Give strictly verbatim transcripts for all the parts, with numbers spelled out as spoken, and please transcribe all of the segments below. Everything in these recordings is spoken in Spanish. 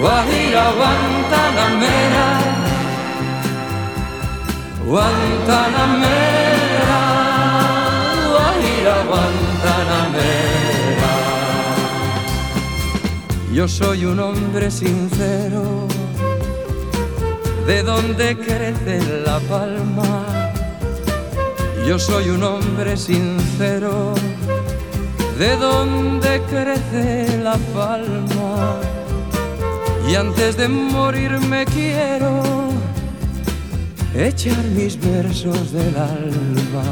Guajira, Guantanamera, Guantanamera, Guajira, Guantanamera. Yo soy un hombre sincero, de donde crece la palma. Yo soy un hombre sincero, de donde crece la palma. Y antes de morir me quiero echar mis versos del alma.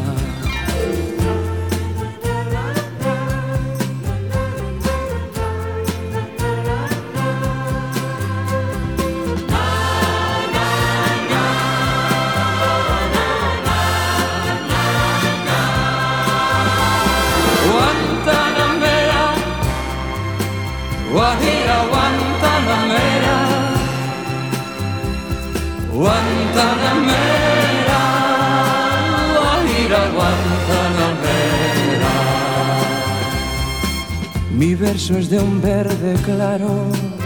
Guantanamera, Guajira, Guantanamera, Guantanamera, Guajira, Guantanamera. Mi verso es de un verde claro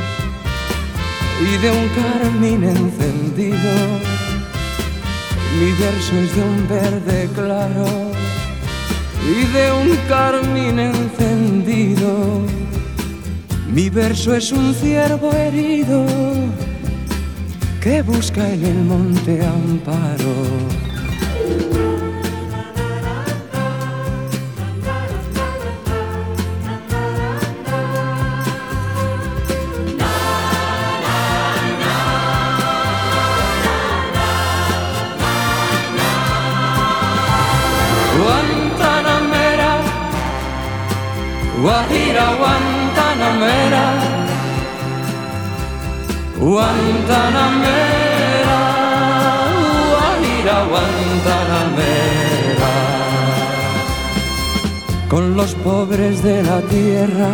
y de un carmín encendido. Mi verso es de un verde claro y de un carmín encendido. Mi verso es un ciervo herido que busca en el monte amparo. Guantanamera, Guajira, Guantanamera, Guantanamera, Guajira, Guantanamera. Con los pobres de la tierra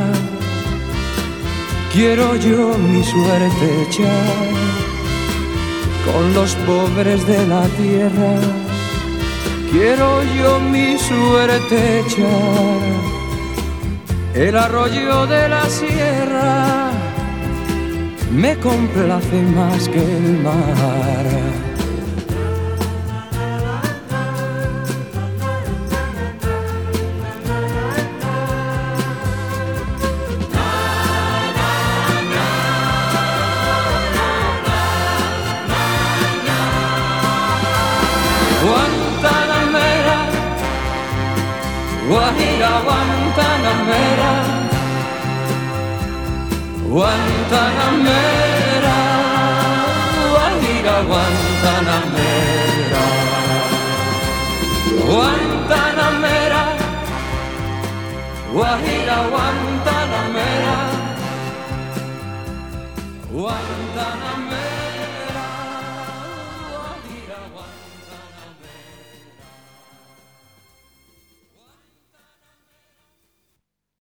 quiero yo mi suerte echar. Con los pobres de la tierra quiero yo mi suerte echar. El arroyo de la sierra me complace más que el mar. Guantanamera, Guajira, Guantanamera, Guantanamera, Guajira, Guantanamera, Guantanamera, Guajira, Guantanamera, Guantanamera.